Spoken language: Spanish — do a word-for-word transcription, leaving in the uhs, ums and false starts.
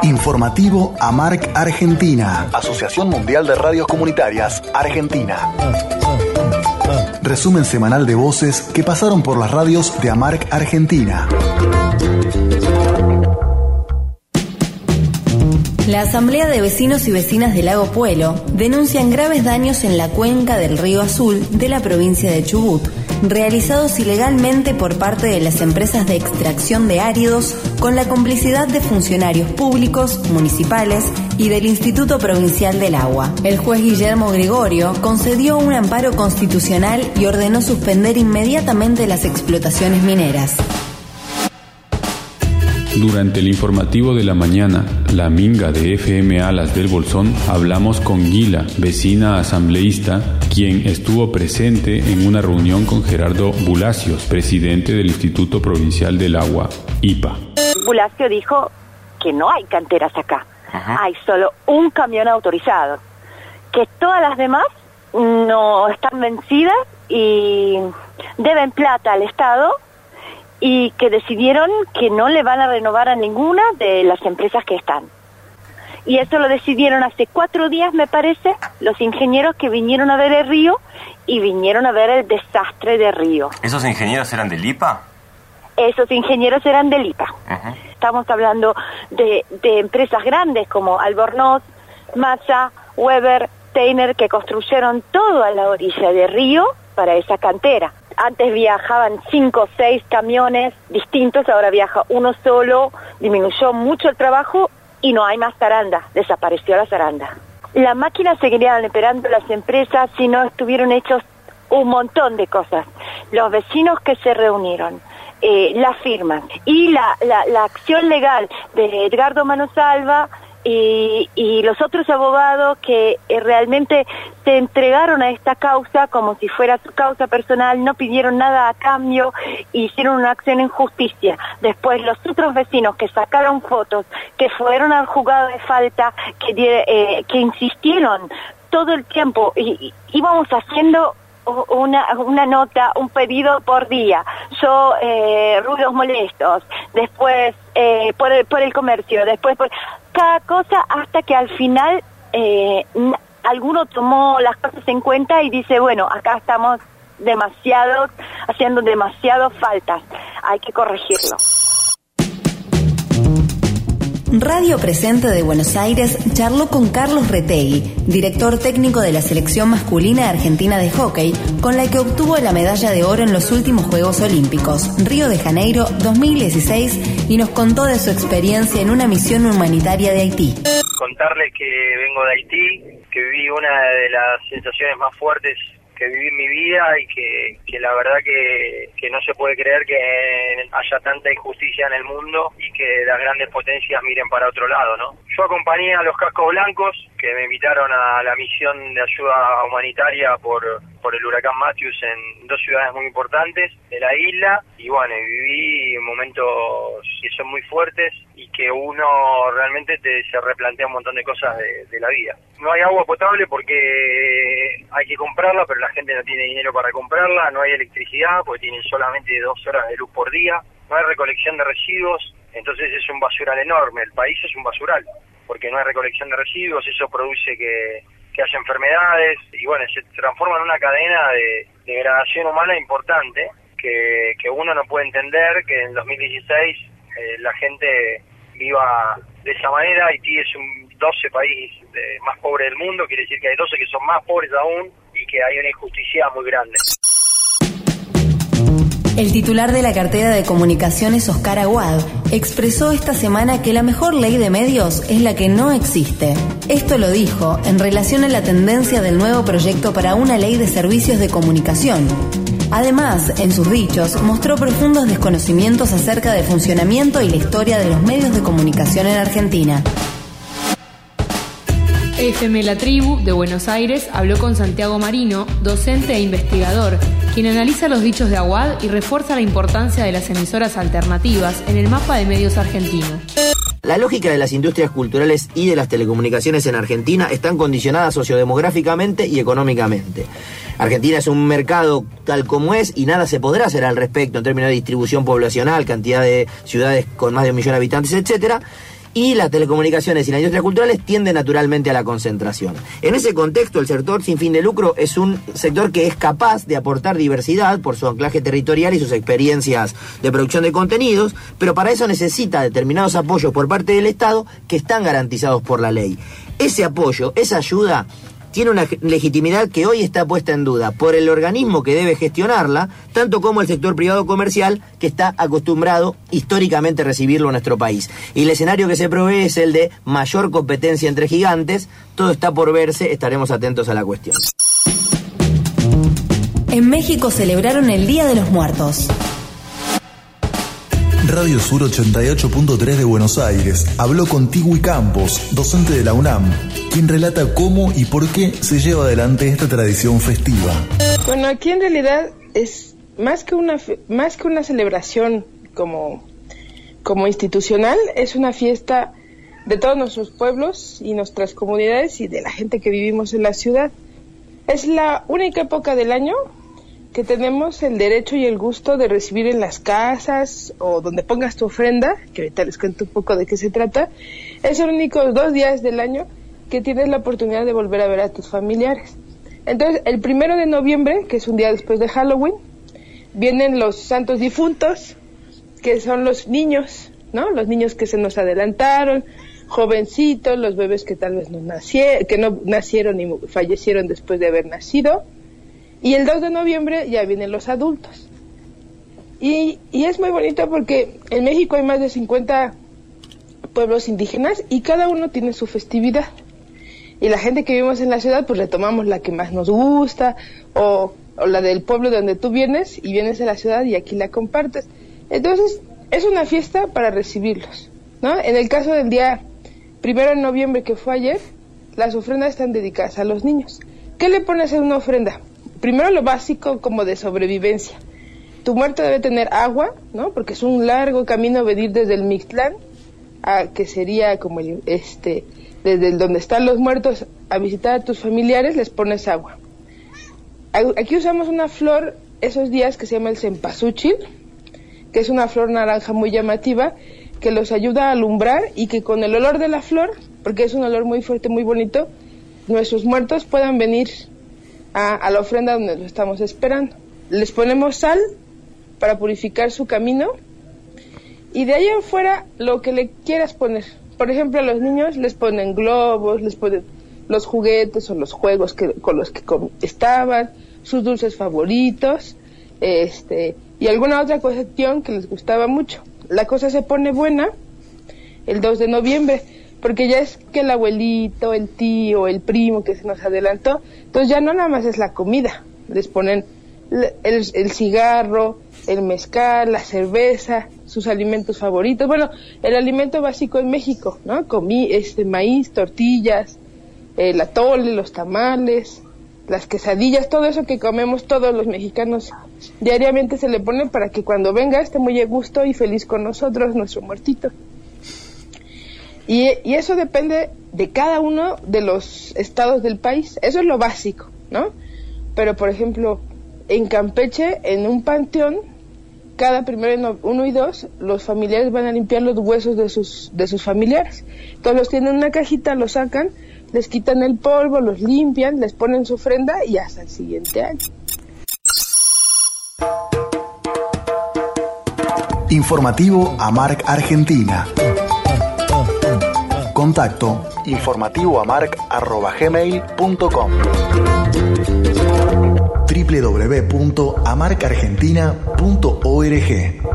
Informativo AMARC Argentina. Asociación Mundial de Radios Comunitarias Argentina. Resumen semanal de voces que pasaron por las radios de AMARC Argentina. La Asamblea de Vecinos y Vecinas de Lago Puelo denuncian graves daños en la cuenca del Río Azul de la provincia de Chubut, realizados ilegalmente por parte de las empresas de extracción de áridos con la complicidad de funcionarios públicos, municipales y del Instituto Provincial del Agua. El juez Guillermo Gregorio concedió un amparo constitucional y ordenó suspender inmediatamente las explotaciones mineras. Durante el informativo de la mañana, la Minga de F M A Las del Bolsón, hablamos con Guila, vecina asambleísta, quien estuvo presente en una reunión con Gerardo Bulacios, presidente del Instituto Provincial del Agua, I P A. Bulacio dijo que no hay canteras acá, Ajá. hay solo un camión autorizado, que todas las demás no están vencidas y deben plata al Estado, y que decidieron que no le van a renovar a ninguna de las empresas que están. Y eso lo decidieron hace cuatro días, me parece, los ingenieros que vinieron a ver el río y vinieron a ver el desastre del río. ¿Esos ingenieros eran del I P A? Esos ingenieros eran del I P A. Uh-huh. Estamos hablando de, de empresas grandes como Albornoz, Massa, Weber, Teiner, que construyeron todo a la orilla del río para esa cantera. Antes viajaban cinco o seis camiones distintos, ahora viaja uno solo, disminuyó mucho el trabajo y no hay más zaranda, desapareció la zaranda. La máquina seguirían operando las empresas si no estuvieron hechos un montón de cosas. Los vecinos que se reunieron, eh, las firmas y la, la, la acción legal de Edgardo Manosalva y, y los otros abogados que eh, realmente se entregaron a esta causa como si fuera su causa personal, no pidieron nada a cambio, hicieron una acción en justicia. Después los otros vecinos que sacaron fotos, que fueron al juzgado de falta, que, eh, que insistieron todo el tiempo, y, y íbamos haciendo una una nota, un pedido por día, yo eh, ruidos molestos, después eh, por, el, por el comercio, después por cada cosa, hasta que al final eh, alguno tomó las cosas en cuenta y dice, bueno, acá estamos demasiados, haciendo demasiadas faltas, hay que corregirlo. Radio Presente de Buenos Aires charló con Carlos Retegui, director técnico de la selección masculina argentina de hockey, con la que obtuvo la medalla de oro en los últimos Juegos Olímpicos, Río de Janeiro dos mil dieciséis, y nos contó de su experiencia en una misión humanitaria de Haití. Contarles que vengo de Haití, que viví una de las sensaciones más fuertes que viví en mi vida y que, que la verdad que, que no se puede creer que haya tanta injusticia en el mundo y que las grandes potencias miren para otro lado, ¿no? Yo acompañé a los Cascos Blancos, que me invitaron a la misión de ayuda humanitaria por, por el huracán Matthews en dos ciudades muy importantes de la isla, y bueno, viví momentos que son muy fuertes y que uno realmente te, se replantea un montón de cosas de, de la vida. No hay agua potable porque hay que comprarla, pero la gente no tiene dinero para comprarla, no hay electricidad porque tienen solamente dos horas de luz por día, no hay recolección de residuos, entonces es un basural enorme, el país es un basural, porque no hay recolección de residuos, eso produce que, que haya enfermedades, y bueno, se transforma en una cadena de, de degradación humana importante, que, que uno no puede entender que en dos mil dieciséis eh, la gente viva de esa manera. Haití es un doce país de, más pobre del mundo, quiere decir que hay doce que son más pobres aún y que hay una injusticia muy grande. El titular de la cartera de comunicaciones, Oscar Aguad, expresó esta semana que la mejor ley de medios es la que no existe. Esto lo dijo en relación a la tendencia del nuevo proyecto para una ley de servicios de comunicación. Además, en sus dichos, mostró profundos desconocimientos acerca del funcionamiento y la historia de los medios de comunicación en Argentina. F M La Tribu, de Buenos Aires, habló con Santiago Marino, docente e investigador, quien analiza los dichos de Aguad y refuerza la importancia de las emisoras alternativas en el mapa de medios argentino. La lógica de las industrias culturales y de las telecomunicaciones en Argentina están condicionadas sociodemográficamente y económicamente. Argentina es un mercado tal como es y nada se podrá hacer al respecto en términos de distribución poblacional, cantidad de ciudades con más de un millón de habitantes, etcétera. y las telecomunicaciones y las industrias culturales tienden naturalmente a la concentración. En ese contexto, el sector sin fin de lucro es un sector que es capaz de aportar diversidad por su anclaje territorial y sus experiencias de producción de contenidos, pero para eso necesita determinados apoyos por parte del Estado que están garantizados por la ley. Ese apoyo, esa ayuda, tiene una legitimidad que hoy está puesta en duda por el organismo que debe gestionarla, tanto como el sector privado comercial que está acostumbrado históricamente a recibirlo en nuestro país. Y el escenario que se provee es el de mayor competencia entre gigantes. Todo está por verse, estaremos atentos a la cuestión. En México celebraron el Día de los Muertos. Radio Sur ochenta y ocho punto tres de Buenos Aires habló con Tigui Campos, docente de la UNAM, quien relata cómo y por qué se lleva adelante esta tradición festiva. Bueno, aquí en realidad es más que una más que una celebración como, como institucional, es una fiesta de todos nuestros pueblos y nuestras comunidades y de la gente que vivimos en la ciudad. Es la única época del año que tenemos el derecho y el gusto de recibir en las casas o donde pongas tu ofrenda, que ahorita les cuento un poco de qué se trata. Es los únicos dos días del año que tienes la oportunidad de volver a ver a tus familiares. Entonces, el primero de noviembre, que es un día después de Halloween, vienen los santos difuntos, que son los niños, ¿no? Los niños que se nos adelantaron, jovencitos, los bebés que tal vez no nacieron, que no nacieron y fallecieron después de haber nacido. Y el dos de noviembre ya vienen los adultos. Y, y es muy bonito porque en México hay más de cincuenta pueblos indígenas y cada uno tiene su festividad. Y la gente que vivimos en la ciudad, pues retomamos la que más nos gusta, o, o la del pueblo de donde tú vienes, y vienes a la ciudad y aquí la compartes. Entonces, es una fiesta para recibirlos, ¿no? En el caso del día primero de noviembre, que fue ayer, las ofrendas están dedicadas a los niños. ¿Qué le pones en una ofrenda? Primero lo básico, como de sobrevivencia. Tu muerto debe tener agua, ¿no? Porque es un largo camino venir desde el Mixtlán, a, que sería como el, este, desde el donde están los muertos, a visitar a tus familiares, les pones agua. Aquí usamos una flor esos días que se llama el cempasúchil, que es una flor naranja muy llamativa, que los ayuda a alumbrar y que con el olor de la flor, porque es un olor muy fuerte, muy bonito, nuestros muertos puedan venir A, a la ofrenda donde lo estamos esperando. Les ponemos sal para purificar su camino y de ahí en fuera lo que le quieras poner. Por ejemplo, a los niños les ponen globos, les ponen los juguetes o los juegos que, con los que estaban, sus dulces favoritos, este y alguna otra cuestión que les gustaba mucho. La cosa se pone buena el dos de noviembre, porque ya es que el abuelito, el tío, el primo que se nos adelantó, entonces ya no nada más es la comida, les ponen el, el cigarro, el mezcal, la cerveza, sus alimentos favoritos, bueno, el alimento básico en México, ¿no? Comí, este, maíz, tortillas, el atole, los tamales, las quesadillas, todo eso que comemos todos los mexicanos diariamente se le pone para que cuando venga esté muy a gusto y feliz con nosotros, nuestro muertito. Y, y eso depende de cada uno de los estados del país. Eso es lo básico, ¿no? Pero, por ejemplo, en Campeche, en un panteón, cada primero, uno y dos, los familiares van a limpiar los huesos de sus, de sus familiares. Entonces los tienen en una cajita, los sacan, les quitan el polvo, los limpian, les ponen su ofrenda y hasta el siguiente año. Informativo AMARC Argentina. Contacto informativoamarc arroba gmail punto com w w w punto amarc argentina punto org.